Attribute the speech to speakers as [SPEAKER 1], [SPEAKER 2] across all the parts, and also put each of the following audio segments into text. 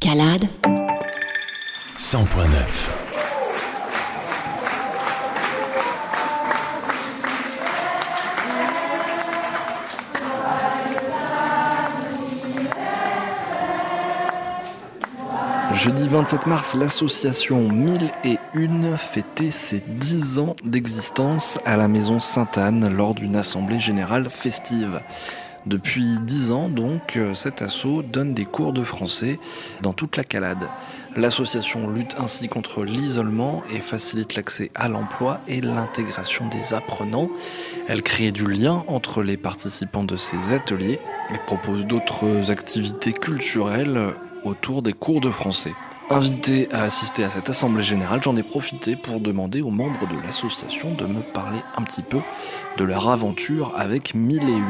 [SPEAKER 1] Calade
[SPEAKER 2] 100.9.
[SPEAKER 3] Jeudi 27 mars, l'association 1001 fêtait ses 10 ans d'existence à la maison Sainte-Anne lors d'une assemblée générale festive. Depuis 10 ans, donc, cet asso donne des cours de français dans toute la Calade. L'association lutte ainsi contre l'isolement et facilite l'accès à l'emploi et l'intégration des apprenants. Elle crée du lien entre les participants de ces ateliers et propose d'autres activités culturelles autour des cours de français. Invité à assister à cette assemblée générale, j'en ai profité pour demander aux membres de l'association de me parler un petit peu de leur aventure avec 1001.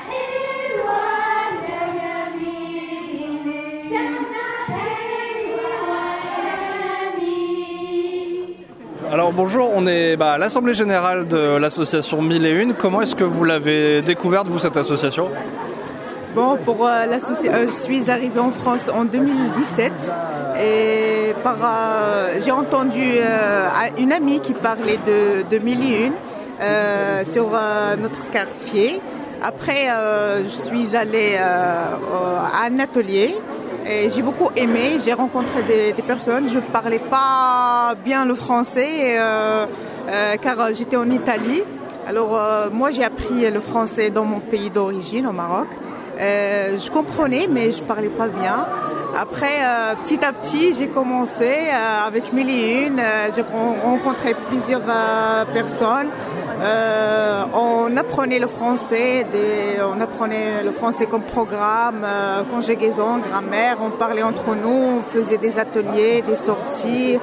[SPEAKER 3] Alors bonjour, on est à l'assemblée générale de l'association 1001. Comment est-ce que vous l'avez découverte, vous, cette association ?
[SPEAKER 4] Bon, je suis arrivée en France en 2017 et j'ai entendu une amie qui parlait de 1001 sur notre quartier. Après, je suis allée à un atelier et j'ai beaucoup aimé. J'ai rencontré des personnes. Je ne parlais pas bien le français car j'étais en Italie. Alors, moi, j'ai appris le français dans mon pays d'origine, au Maroc. Je comprenais, mais je parlais pas bien. Après, petit à petit, j'ai commencé avec 1001. J'ai rencontré plusieurs personnes. On apprenait le français, comme programme, conjugaison, grammaire. On parlait entre nous, on faisait des ateliers, des sorties.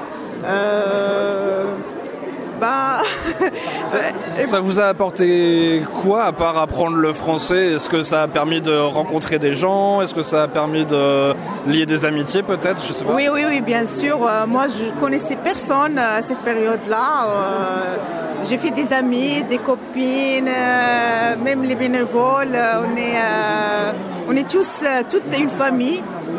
[SPEAKER 3] Ça vous a apporté quoi à part apprendre le français ? Est-ce que ça a permis de rencontrer des gens ? Est-ce que ça a permis de lier des amitiés peut-être ? Je sais pas.
[SPEAKER 4] Oui, bien sûr. Moi, je connaissais personne à cette période-là. J'ai fait des amis, des copines, même les bénévoles. On est tous, toute une famille.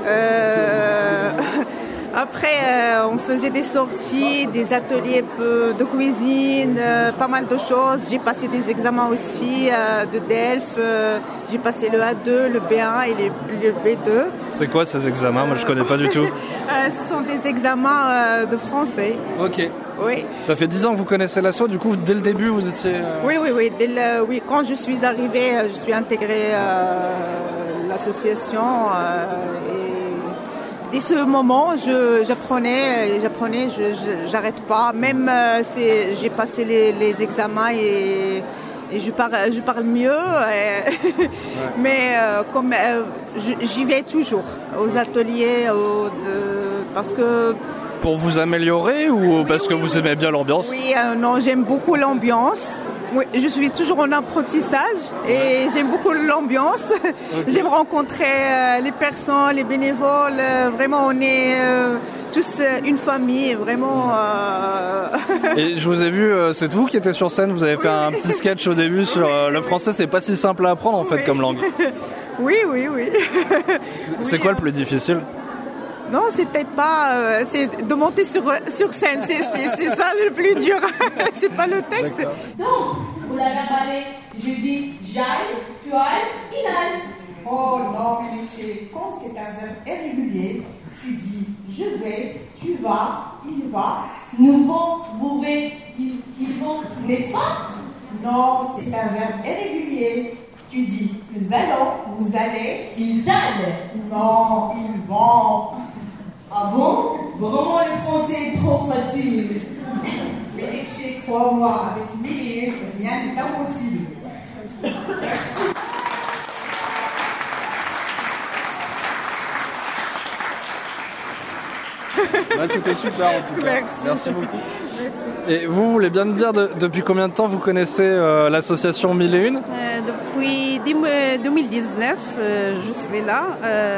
[SPEAKER 4] Après, on faisait des sorties, des ateliers de cuisine, pas mal de choses. J'ai passé des examens aussi de DELF. J'ai passé le A2, le B1 et le B2.
[SPEAKER 3] C'est quoi ces examens ? Moi, je connais pas du tout.
[SPEAKER 4] Ce sont des examens de français.
[SPEAKER 3] Ok.
[SPEAKER 4] Oui.
[SPEAKER 3] Ça fait 10 ans que vous connaissez l'asso, du coup, dès le début, vous étiez...
[SPEAKER 4] Oui. Quand je suis arrivée, je suis intégrée l'association dès ce moment, j'apprenais, j'arrête pas. Même j'ai passé les examens et je parle mieux. Mais j'y vais toujours aux ateliers parce que...
[SPEAKER 3] Pour vous améliorer ou parce que vous aimez bien l'ambiance ?
[SPEAKER 4] Oui, non, j'aime beaucoup l'ambiance. Oui, je suis toujours en apprentissage et j'aime beaucoup l'ambiance. Okay. J'aime rencontrer les personnes, les bénévoles. Vraiment, on est tous une famille, vraiment.
[SPEAKER 3] Et je vous ai vu, c'est vous qui étiez sur scène. Vous avez fait un petit sketch au début sur le français. C'est pas si simple à apprendre en fait comme langue.
[SPEAKER 4] Oui.
[SPEAKER 3] C'est quoi le plus difficile ?
[SPEAKER 4] Non, c'était pas... c'est de monter sur scène, c'est ça le plus dur. C'est pas le texte.
[SPEAKER 5] D'accord. Donc, vous l'avez parlé, je dis j'aille, tu ailles, il aille.
[SPEAKER 6] Oh non, Méléché, quand c'est un verbe irrégulier, tu dis je vais, tu vas, il va.
[SPEAKER 5] Nous vont, vous vais, ils vont, n'est-ce pas ?
[SPEAKER 6] Non, c'est un verbe irrégulier. Tu dis nous allons, vous allez.
[SPEAKER 5] Ils allent.
[SPEAKER 6] Non, ils vont.
[SPEAKER 5] Ah bon ? Vraiment, le français est trop facile.
[SPEAKER 6] Méléché, crois-moi, avec 1001, rien n'est impossible. Merci.
[SPEAKER 3] C'était super en tout cas.
[SPEAKER 4] Merci
[SPEAKER 3] beaucoup. Merci. Et vous voulez bien me dire depuis combien de temps vous connaissez l'association 1001 ?
[SPEAKER 7] Depuis 2019, je suis là.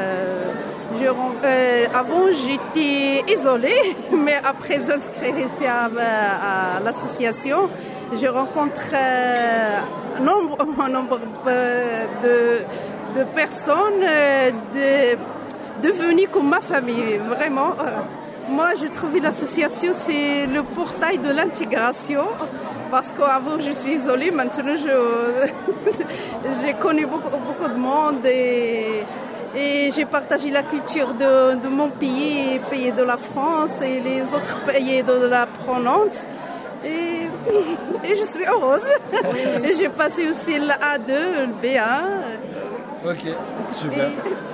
[SPEAKER 7] Avant, j'étais isolée, mais après inscrire ici à l'association, je rencontre un nombre de personnes devenu comme ma famille, vraiment. Moi, je trouve l'association, c'est le portail de l'intégration. Parce qu'avant, je suis isolée. Maintenant, j'ai connu beaucoup de monde et j'ai partagé la culture de mon pays, pays de la France et les autres pays de la prenante. Et je suis heureuse. Et j'ai passé aussi le A2, le B1.
[SPEAKER 3] Ok, super.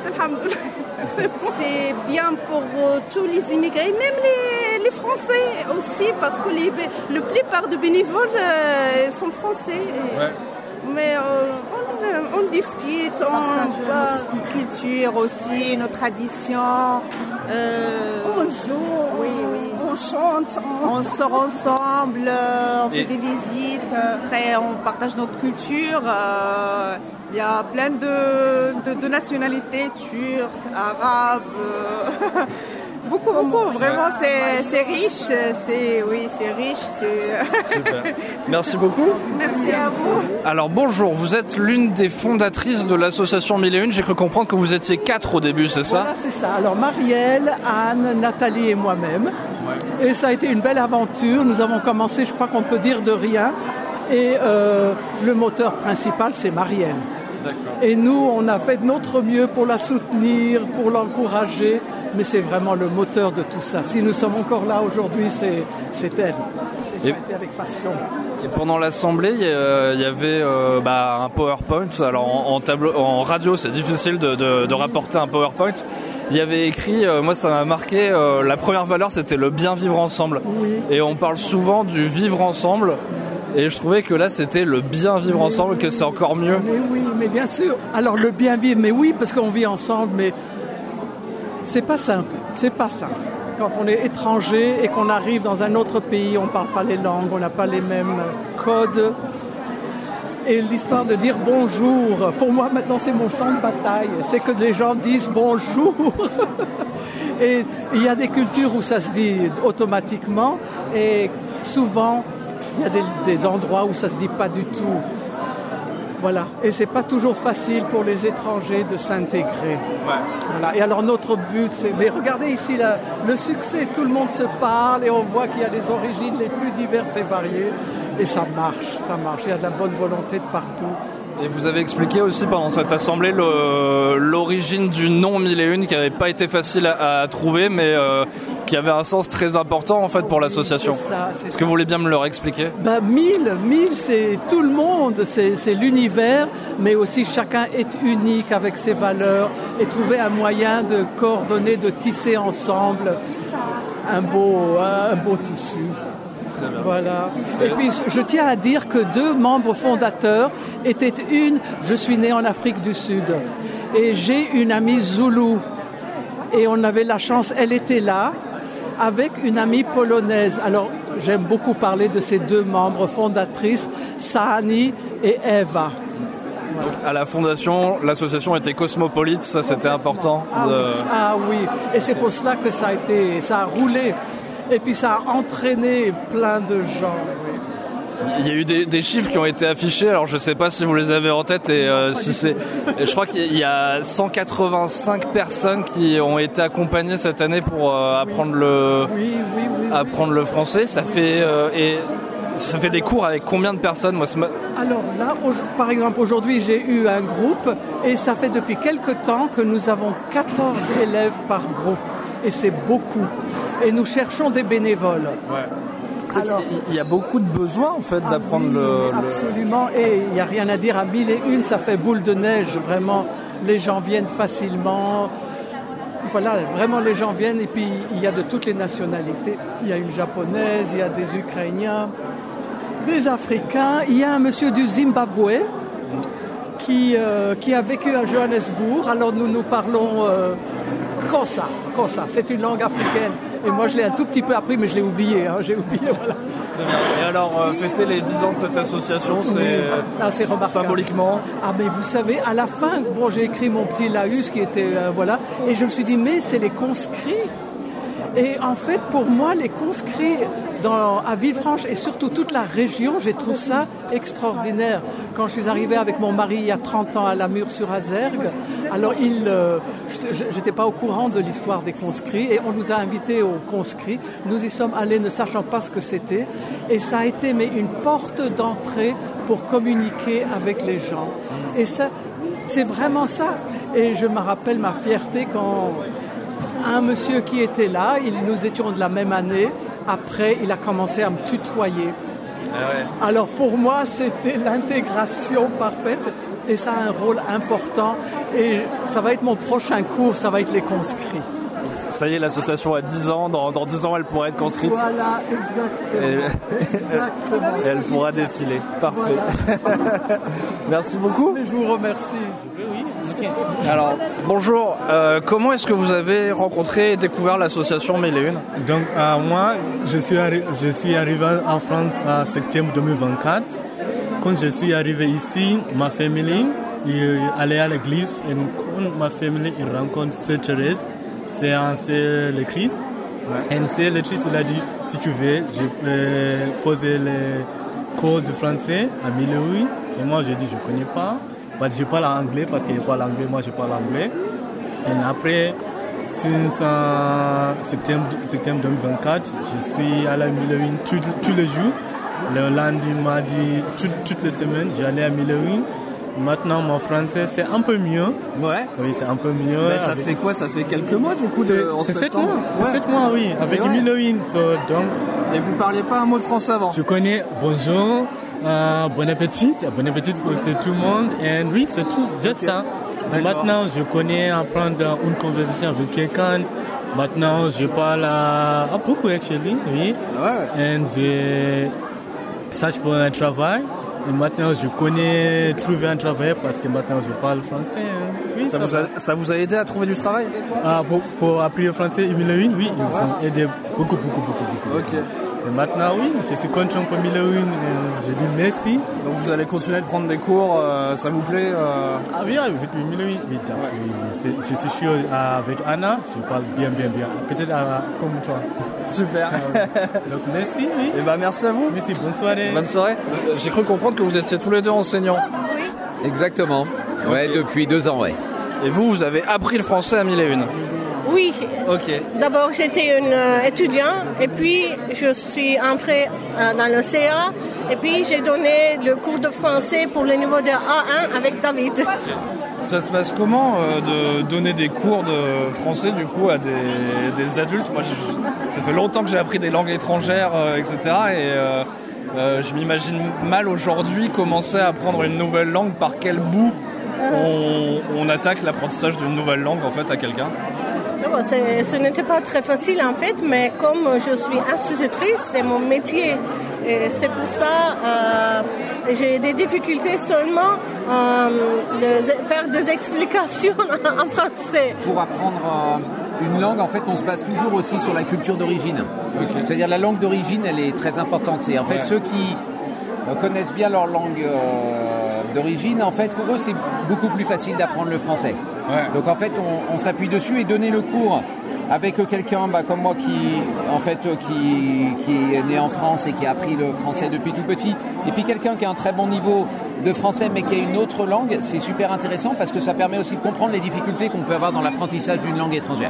[SPEAKER 7] C'est bien pour tous les immigrés, même les Français aussi, parce que la plupart des bénévoles sont français.
[SPEAKER 3] Ouais.
[SPEAKER 7] Mais on discute, on
[SPEAKER 4] partage notre culture aussi, nos traditions.
[SPEAKER 7] on joue,
[SPEAKER 4] Oui.
[SPEAKER 7] on chante.
[SPEAKER 4] On sort ensemble, on fait des visites. Après, on partage notre culture. Il y a plein de nationalités, turques, arabes. Beaucoup. Vraiment, c'est riche. C'est riche.
[SPEAKER 3] Super. Merci beaucoup.
[SPEAKER 4] Merci à vous.
[SPEAKER 3] Alors bonjour, vous êtes l'une des fondatrices de l'association 1001. J'ai cru comprendre que vous étiez 4 au début, c'est ça?
[SPEAKER 1] Voilà, c'est ça. Alors Marielle, Anne, Nathalie et moi-même. Ouais. Et ça a été une belle aventure. Nous avons commencé, je crois qu'on peut dire, de rien. Et le moteur principal, c'est Marielle. D'accord. Et nous, on a fait de notre mieux pour la soutenir, pour l'encourager. Mais c'est vraiment le moteur de tout ça. Si nous sommes encore là aujourd'hui, c'est elle. Et ça a été avec passion.
[SPEAKER 3] Et pendant l'assemblée, il y avait un PowerPoint. Alors en radio, c'est difficile de rapporter un PowerPoint. Il y avait écrit, moi ça m'a marqué, la première valeur c'était le bien vivre ensemble. Oui. Et on parle souvent du vivre ensemble. Et je trouvais que là c'était le bien vivre ensemble, que c'est encore mieux.
[SPEAKER 1] Mais oui, mais bien sûr. Alors le bien vivre, mais oui, parce qu'on vit ensemble, mais c'est pas simple. Quand on est étranger et qu'on arrive dans un autre pays, on ne parle pas les langues, on n'a pas les mêmes codes. Et l'histoire de dire bonjour, pour moi maintenant c'est mon champ de bataille, c'est que les gens disent bonjour. Et il y a des cultures où ça se dit automatiquement et souvent il y a des endroits où ça se dit pas du tout. Voilà. Et c'est pas toujours facile pour les étrangers de s'intégrer. Ouais. Voilà. Et alors notre but, mais regardez ici le succès, tout le monde se parle et on voit qu'il y a des origines les plus diverses et variées. Et ça marche. Il y a de la bonne volonté de partout.
[SPEAKER 3] Et vous avez expliqué aussi pendant cette assemblée l'origine du nom 1001 qui n'avait pas été facile à trouver, mais qui avait un sens très important en fait pour l'association. Est-ce que vous voulez bien me le réexpliquer?
[SPEAKER 1] 1000, c'est tout le monde, c'est l'univers, mais aussi chacun est unique avec ses valeurs et trouver un moyen de coordonner, de tisser ensemble un beau tissu. Voilà. Et puis je tiens à dire que 2 membres fondateurs étaient je suis né en Afrique du Sud et j'ai une amie Zoulou et on avait la chance, elle était là avec une amie polonaise. Alors j'aime beaucoup parler de ces 2 membres fondatrices, Sahani et Eva.
[SPEAKER 3] Donc, à la fondation, l'association était cosmopolite, ça c'était important.
[SPEAKER 1] Ah oui, et c'est pour cela que ça a roulé. Et puis ça a entraîné plein de gens. Oui.
[SPEAKER 3] Il y a eu des chiffres qui ont été affichés, alors je ne sais pas si vous les avez en tête. Je crois qu'il y a 185 personnes qui ont été accompagnées cette année pour apprendre le français. Ça fait des cours avec combien de personnes?
[SPEAKER 1] Alors là, par exemple, aujourd'hui, j'ai eu un groupe et ça fait depuis quelques temps que nous avons 14 élèves par groupe. Et c'est beaucoup. Et nous cherchons des bénévoles.
[SPEAKER 3] Ouais. Alors, il y a beaucoup de besoins en fait d'apprendre
[SPEAKER 1] Absolument. Et il n'y a rien à dire. À 1001, ça fait boule de neige. Vraiment, les gens viennent facilement. Voilà, vraiment les gens viennent. Et puis il y a de toutes les nationalités. Il y a une japonaise, il y a des Ukrainiens, des Africains. Il y a un monsieur du Zimbabwe qui a vécu à Johannesburg. Alors nous parlons Xhosa. C'est une langue africaine. Et moi, je l'ai un tout petit peu appris, mais je l'ai oublié. Voilà.
[SPEAKER 3] Et alors, fêter les 10 ans de cette association, c'est symboliquement.
[SPEAKER 1] Ah, mais vous savez, à la fin, j'ai écrit mon petit laïus qui était, et je me suis dit, mais c'est les conscrits. Et en fait, pour moi, les conscrits à Villefranche et surtout toute la région, je trouve ça extraordinaire. Quand je suis arrivée avec mon mari il y a 30 ans à Lamure-sur-Azergue, alors j'étais pas au courant de l'histoire des conscrits et on nous a invités aux conscrits. Nous y sommes allés ne sachant pas ce que c'était et ça a été une porte d'entrée pour communiquer avec les gens. Et ça, c'est vraiment ça. Et je me rappelle ma fierté quand un monsieur qui était là, nous étions de la même année, après il a commencé à me tutoyer. Alors pour moi c'était l'intégration parfaite et ça a un rôle important et ça va être mon prochain cours, ça va être les conscrits.
[SPEAKER 8] Ça y est, l'association a 10 ans, dans 10 ans elle pourra être conscrite.
[SPEAKER 1] Voilà, exactement.
[SPEAKER 8] Et elle pourra défiler. Parfait. Voilà. Merci beaucoup.
[SPEAKER 1] Mais je vous remercie.
[SPEAKER 8] Oui. Alors, bonjour. Comment est-ce que vous avez rencontré et découvert l'association 1001 ?
[SPEAKER 9] Donc, moi, je suis arrivé en France en septembre 2024. Quand je suis arrivé ici, ma famille allait à l'église et quand ma famille rencontre Sœur Thérèse, c'est un sœur lectrice. Ouais. Et une sœur lectrice, il a dit, si tu veux, je peux poser les cours de français à 1001. Et moi, j'ai dit, je ne connais pas. Je parle anglais parce qu'il parle anglais, moi je parle anglais. Et après, septembre 2024, je suis à la 1001 tous les jours. Le lundi, mardi, toutes les semaines, j'allais à 1001. Maintenant, mon français, c'est un peu mieux.
[SPEAKER 8] Ouais.
[SPEAKER 9] Oui, c'est un peu mieux.
[SPEAKER 8] Mais ça fait quoi ? Ça fait quelques mois, du coup, en septembre ?
[SPEAKER 9] C'est 7 mois. Ouais. 7 mois, oui, avec 1001. Donc...
[SPEAKER 8] Et vous parliez pas un mot de français avant ?
[SPEAKER 9] Je connais bonjour, bon appétit pour tout le monde. Et oui, c'est tout, juste ça. Maintenant, je connais apprendre une conversation avec quelqu'un. Maintenant, je parle à beaucoup, actually, oui.
[SPEAKER 8] Ouais.
[SPEAKER 9] Et je cherche pour un travail. Et maintenant, je connais trouver un travail parce que maintenant, je parle français. Oui,
[SPEAKER 8] ça vous a aidé à trouver du travail ?
[SPEAKER 9] Pour apprendre le français, 1001, oui, ils ont aidé beaucoup.
[SPEAKER 8] Ok.
[SPEAKER 9] Et maintenant, oui, je suis content pour 1001. Je dis merci.
[SPEAKER 8] Donc, vous allez continuer de prendre des cours, ça vous plaît
[SPEAKER 9] Ah oui, avec 1001, oui. Je suis sûr avec Anna, je parle bien. Peut-être comme toi.
[SPEAKER 8] Super.
[SPEAKER 9] Donc, merci, oui.
[SPEAKER 8] Et merci à vous.
[SPEAKER 9] Merci, bonne soirée.
[SPEAKER 8] Bonne soirée. J'ai cru comprendre que vous étiez tous les deux enseignants.
[SPEAKER 10] Oui. Exactement. Ouais, depuis 2 ans, ouais.
[SPEAKER 8] Et vous avez appris le français à 1001 ?
[SPEAKER 10] Oui.
[SPEAKER 8] Ok.
[SPEAKER 10] D'abord, j'étais une étudiante et puis je suis entrée dans le CA et puis j'ai donné le cours de français pour le niveau de A1 avec David.
[SPEAKER 8] Ça se passe comment de donner des cours de français du coup à des adultes ? Moi, ça fait longtemps que j'ai appris des langues étrangères, etc. Et je m'imagine mal aujourd'hui commencer à apprendre une nouvelle langue. Par quel bout on attaque l'apprentissage d'une nouvelle langue en fait à quelqu'un ?
[SPEAKER 10] Ce n'était pas très facile en fait, mais comme je suis institutrice, c'est mon métier. Et c'est pour ça j'ai des difficultés seulement de faire des explications en français.
[SPEAKER 11] Pour apprendre une langue, en fait, on se base toujours aussi sur la culture d'origine. Okay. C'est-à-dire la langue d'origine, elle est très importante. Et en fait, ceux qui connaissent bien leur langue d'origine, en fait, pour eux, c'est beaucoup plus facile d'apprendre le français. Ouais. Donc en fait, on s'appuie dessus et donner le cours avec quelqu'un comme moi qui est né en France et qui a appris le français depuis tout petit, et puis quelqu'un qui a un très bon niveau de français mais qui a une autre langue, c'est super intéressant parce que ça permet aussi de comprendre les difficultés qu'on peut avoir dans l'apprentissage d'une langue étrangère.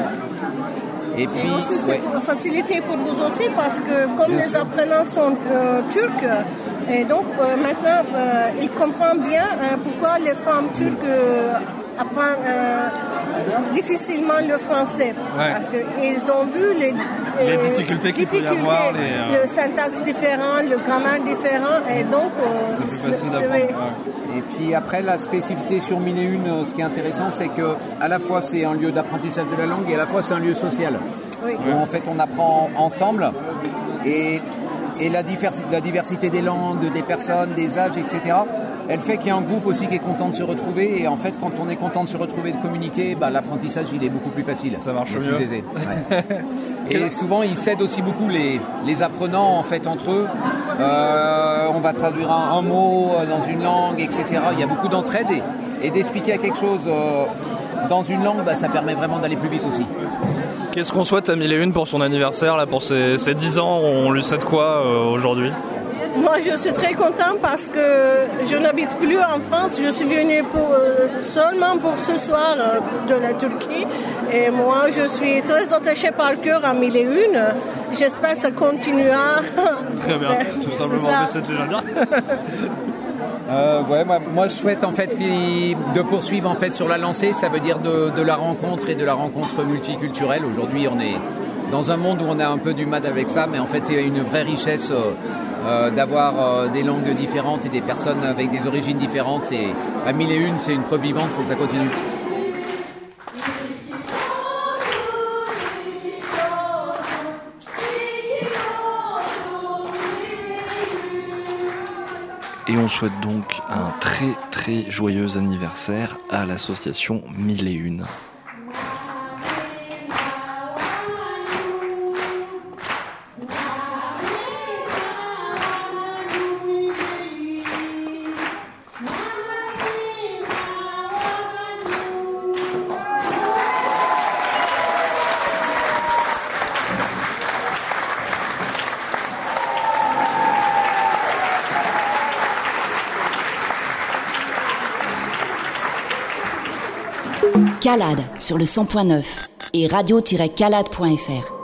[SPEAKER 10] Et puis aussi, c'est pour faciliter pour nous aussi parce que comme les apprenants sont turcs, et donc maintenant ils comprennent bien pourquoi les femmes turques apprennent difficilement le français. Ouais. Parce qu'ils ont vu les
[SPEAKER 8] difficultés qu'il peut y avoir,
[SPEAKER 10] le syntaxe différent, le grammaire différent, et donc
[SPEAKER 8] c'est plus facile d'apprendre. Ouais.
[SPEAKER 11] Et puis après, la spécificité sur 1001, ce qui est intéressant, c'est que à la fois c'est un lieu d'apprentissage de la langue et à la fois c'est un lieu social. Oui. Où en fait on apprend ensemble et la diversité des langues, des personnes, des âges, etc. Elle fait qu'il y a un groupe aussi qui est content de se retrouver, et en fait quand on est content de se retrouver, de communiquer, l'apprentissage il est beaucoup plus facile.
[SPEAKER 8] Ça marche mieux.
[SPEAKER 11] Plus aisé. Ouais. Et souvent ils s'aident aussi beaucoup les apprenants en fait entre eux. On va traduire un mot dans une langue, etc. Il y a beaucoup d'entraide et d'expliquer quelque chose dans une langue, ça permet vraiment d'aller plus vite aussi.
[SPEAKER 8] Qu'est-ce qu'on souhaite à 1001 pour son anniversaire, là, pour ses 10 ans? On lui souhaite quoi aujourd'hui?
[SPEAKER 10] Moi, je suis très contente parce que je n'habite plus en France. Je suis venue seulement pour ce soir de la Turquie. Et moi, je suis très attachée par cœur à 1001. J'espère que ça continuera.
[SPEAKER 8] Très bien, tout simplement, c'est déjà bien.
[SPEAKER 11] Moi je souhaite en fait de poursuivre en fait sur la lancée, ça veut dire de la rencontre et de la rencontre multiculturelle. Aujourd'hui on est dans un monde où on a un peu du mal avec ça, mais en fait c'est une vraie richesse d'avoir des langues différentes et des personnes avec des origines différentes, et à 1001 c'est une preuve vivante, il faut que ça continue.
[SPEAKER 3] Et on souhaite donc un très très joyeux anniversaire à l'association 1001.
[SPEAKER 12] Calade sur le 100.9 et radio-calade.fr.